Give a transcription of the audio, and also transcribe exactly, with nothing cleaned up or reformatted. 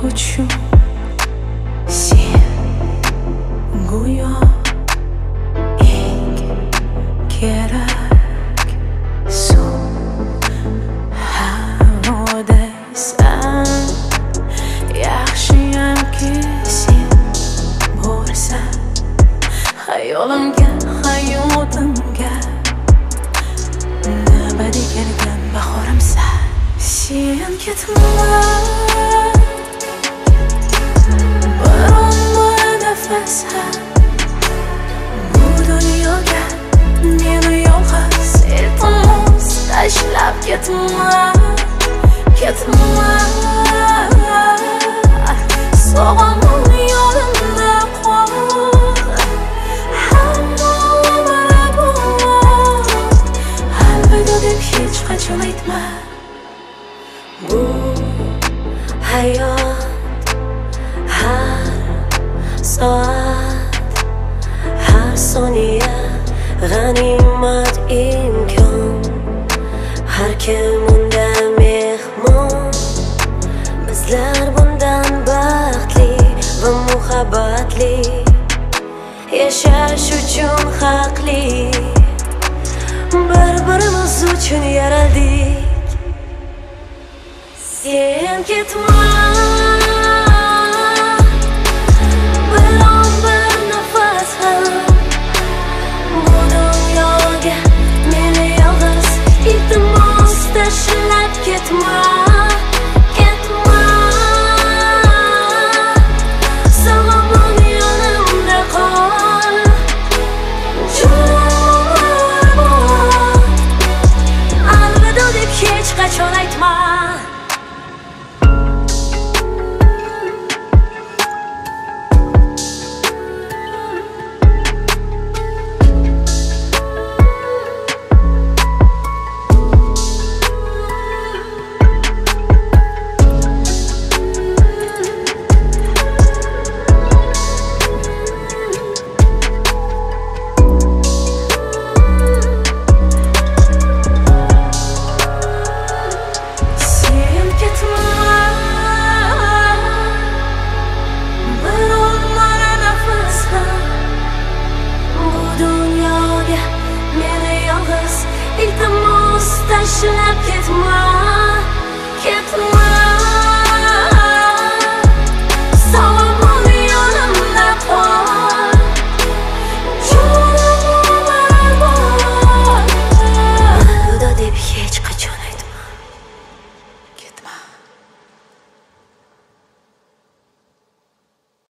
uchun sen go'yo eng kerak suv havodaysan. Yaxshiyamki sen borsan hayolimga, hayotimga nabadiy kelgan bahorimsan. Sen ketma, biron nafas ham bu dunyoga meni yolg'iz iltimos tashlab ketma, ketma. Sog'aman yonimda qol, hamma umr bor. Alvida deb hech qachon aytma. Bu hayot har soat, har soniya g'animat imkon. Har kim undan mehmon, bizlar bundan baxtli va muhabbatli yashash uchun haqli. Bir-birimiz uchun yaraldik. Sen ketma.